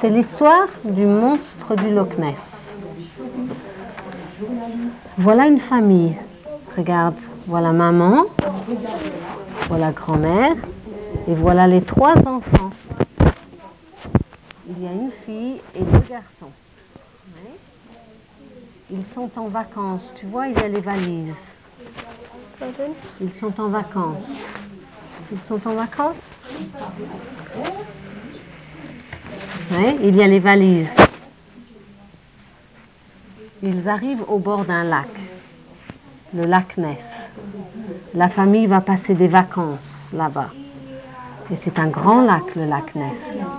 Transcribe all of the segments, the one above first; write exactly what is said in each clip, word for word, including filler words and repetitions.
C'est l'histoire du monstre du Loch Ness. Voilà une famille. Regarde, voilà maman, voilà grand-mère, et voilà les trois enfants. Il y a une fille et deux garçons. Ils sont en vacances. Tu vois, il y a les valises. Ils sont en vacances. Ils sont en vacances? Oui, il y a les valises. Ils arrivent au bord d'un lac, le lac Ness. La famille va passer des vacances là-bas. Et c'est un grand lac, le lac Ness.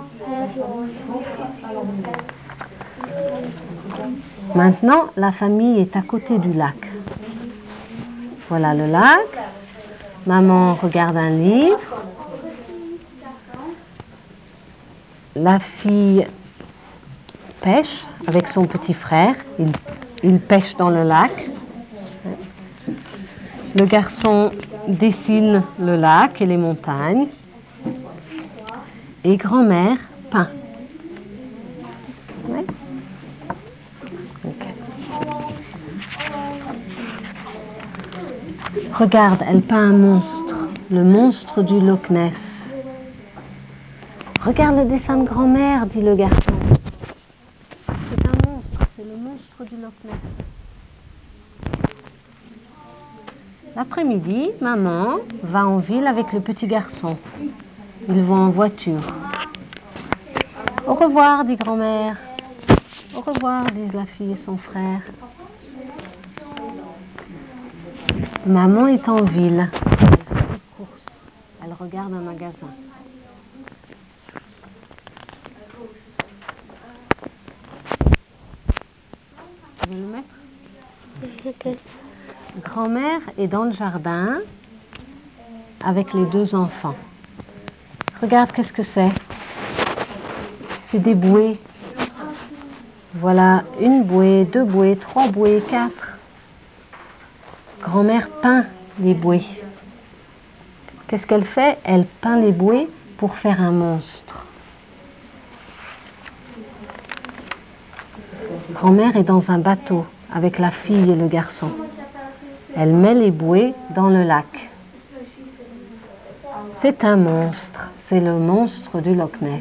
Maintenant, la famille est à côté du lac. Voilà le lac. Maman regarde un livre. La fille pêche avec son petit frère. Il, il pêche dans le lac. Le garçon dessine le lac et les montagnes. Et grand-mère peint. Ouais. Okay. Regarde, elle peint un monstre. Le monstre du Loch Ness. Regarde le dessin de grand-mère, dit le garçon. C'est un monstre, c'est le monstre du Loch Ness. L'après-midi, maman va en ville avec le petit garçon. Ils vont en voiture. Au revoir, dit grand-mère. Au revoir, disent la fille et son frère. Maman est en ville. Elle fait des courses. Elle regarde un magasin. Tu veux le mettre? Okay. Grand-mère est dans le jardin avec les deux enfants. Regarde, qu'est-ce que c'est? C'est des bouées. Voilà, une bouée, deux bouées, trois bouées, quatre. Grand-mère peint les bouées. Qu'est-ce qu'elle fait? Elle peint les bouées pour faire un monstre. Grand-mère est dans un bateau avec la fille et le garçon. Elle met les bouées dans le lac. C'est un monstre, c'est le monstre du Loch Ness.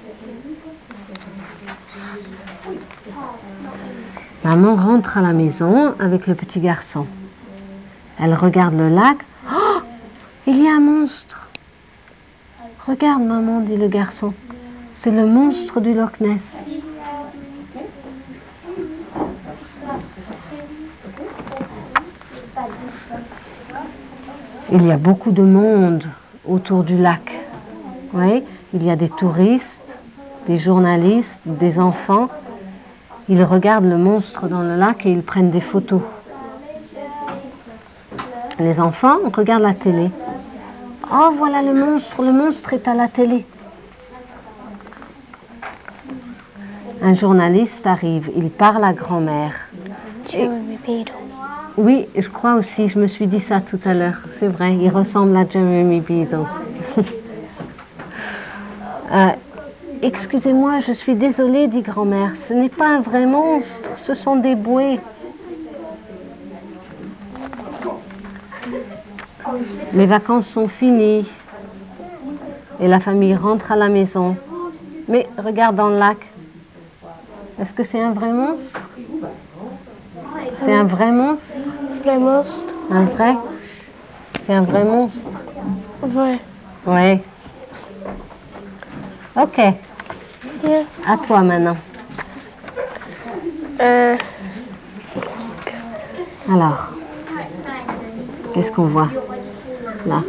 Maman rentre à la maison avec le petit garçon. Elle regarde le lac. Oh, il y a un monstre. Regarde maman, dit le garçon. C'est le monstre du Loch Ness. Il y a beaucoup de monde autour du lac. Oui, il y a des touristes, des journalistes, des enfants. Ils regardent le monstre dans le lac et ils prennent des photos. Les enfants regardent la télé. Oh, voilà le monstre, le monstre est à la télé. Un journaliste arrive, il parle à grand-mère. Jeremy Beadle. Oui, je crois aussi, je me suis dit ça tout à l'heure. C'est vrai, il ressemble à Jeremy Beadle. euh, Excusez-moi, je suis désolée, dit grand-mère. Ce n'est pas un vrai monstre, ce sont des bouées. Les vacances sont finies et la famille rentre à la maison. Mais regarde dans le lac. Est-ce que c'est un vrai monstre? C'est un vrai monstre? Vrai monstre. Un vrai? C'est un vrai monstre? Vrai. Oui. Ok. Yeah. À toi maintenant. Euh, Alors, qu'est-ce qu'on voit là?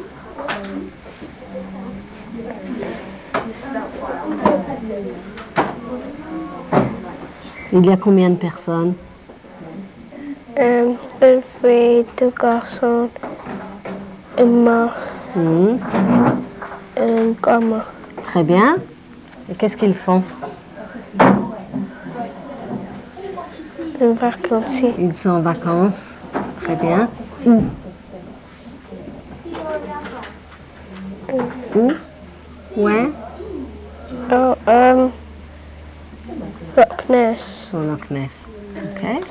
Il y a combien de personnes? euh, une fille, deux garçons, une mère, Mmh. une grand-mère. Très bien. Et qu'est-ce qu'ils font? Une vacances. Ils sont en vacances. Très bien. Où? Où? Ouais. Oh, um, Loch Ness. Au Loch Ness. Ok.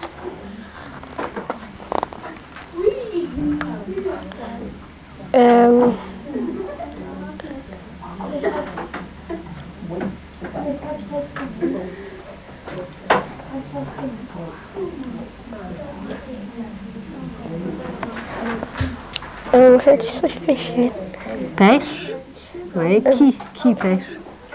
Um, um, how do you say fishing? Pêche. Oui. Qui, qui pêche?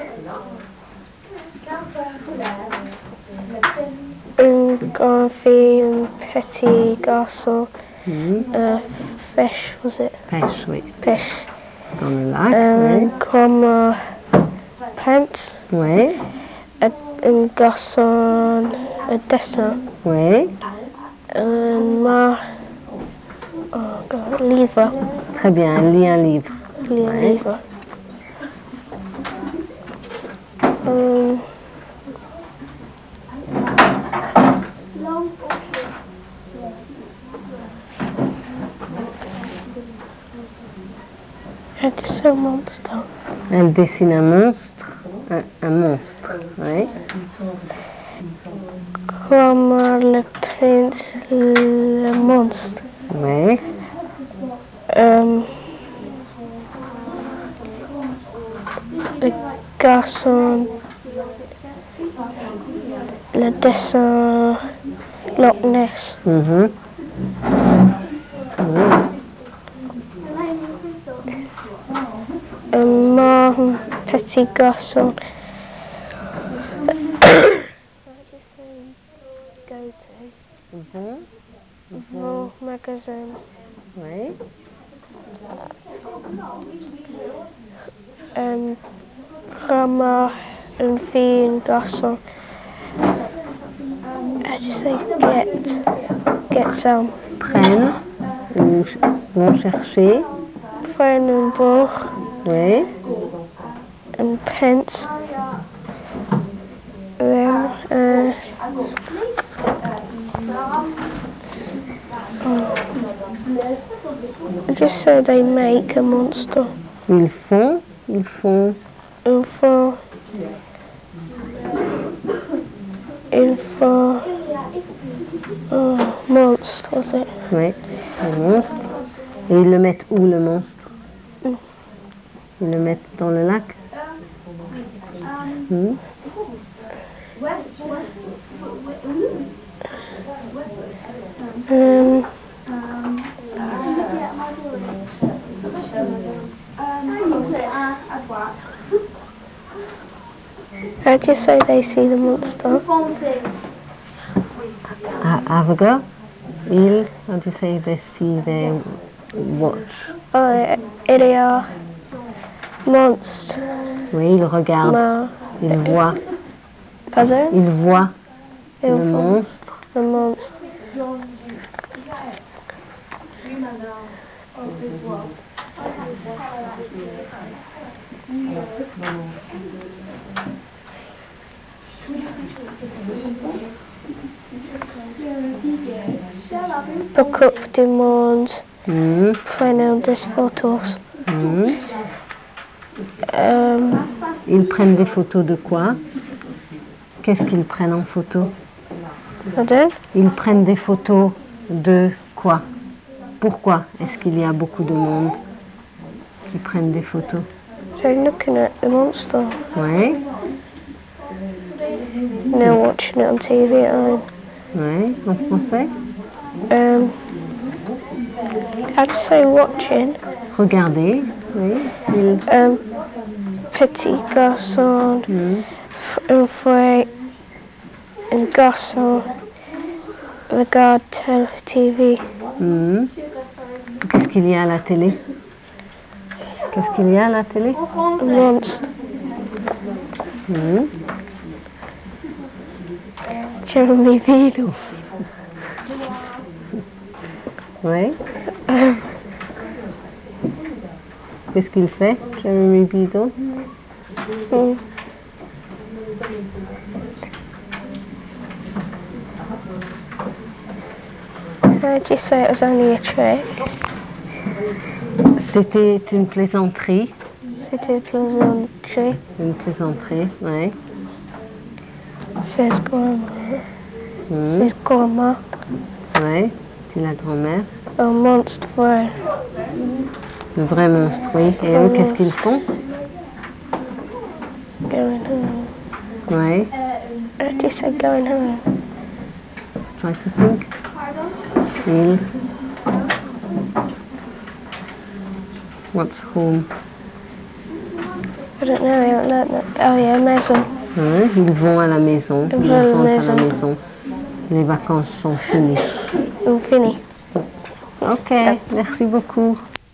Um, Garvey and Petty Garçon. Mhm. Uh, fish, was it? Pêche, oui. Fish. Dans le lac. Um, Grandma Pants. Oui. A, un garçon, un dessin. Oui. Un ma, oh God, livre. Très bien. Elle lit un livre. Lit un Ouais. livre. Um, how do you say monster? Elle dessine un monstre. Un, un monstre. Oui. Grandma le prince le monstre. Oui. Um, le garçon, le dessin Loch Ness. Mhm. Oui. Un mon petit garçon. Go to Bon. vos magazines. Oui. Um, grandma, une fille, un garçon. How do you say get? Get some. Prennent ou ch- vont chercher. Phone and book Oui. and pence. Then, uh, oh. Just so they make a monster. Ils font. Ils font. And for, and for, oh, monster, was it? Oui. Un monstre. Et ils le mettent où, le monstre? Mm. Ils le mettent dans le lac. Hmm. Um, how do you say they see the monster? Ha- Have a go. Ils. How do you say they see, they watch? Oh, il y a monstre. Oui, ils regardent. Ma, Ils voient. pardon? Ils voient Ils le voient monstre. le monstre. La Coupe du Monde. Hmm. Prenons des photos. Hmm. Um, Ils prennent des photos de quoi? Qu'est-ce qu'ils prennent en photo? pardon? Ils prennent des photos de quoi? Pourquoi est-ce qu'il y a beaucoup de monde qui prennent des photos? They're looking at the monster. Oui. They're watching it on T V at home. Oui. En français? Um, how do you say watching? Regardez. Oui. Ils. Um, petit garçon, Hmm. un frère, un garçon, regarde tel T V. Hmm. Qu'est-ce qu'il y a à la télé? Qu'est-ce qu'il y a à la télé? Un monstre. Hmm. Jeremy Beadle. Oui. Qu'est-ce qu'il fait, Jeremy Beadle? Mm. How do you say it was only a trick? C'était une plaisanterie. C'était plaisanterie. Une plaisanterie, oui. Says grandma. Hmm. Says grandma. Ouais, c'est la grand-mère. A monster. Le vrai monstre, oui. Et eux, qu'est-ce qu'ils font? Going home. Ouais. I just said going home. Try to think. Ils. What's home? I don't know, I haven't learnt that. Oh yeah, maison. Hein, ils vont à la maison. Ils Ils vont à la rentrent à la maison. maison. Les vacances sont finies. I'm Finny. Ok, merci beaucoup.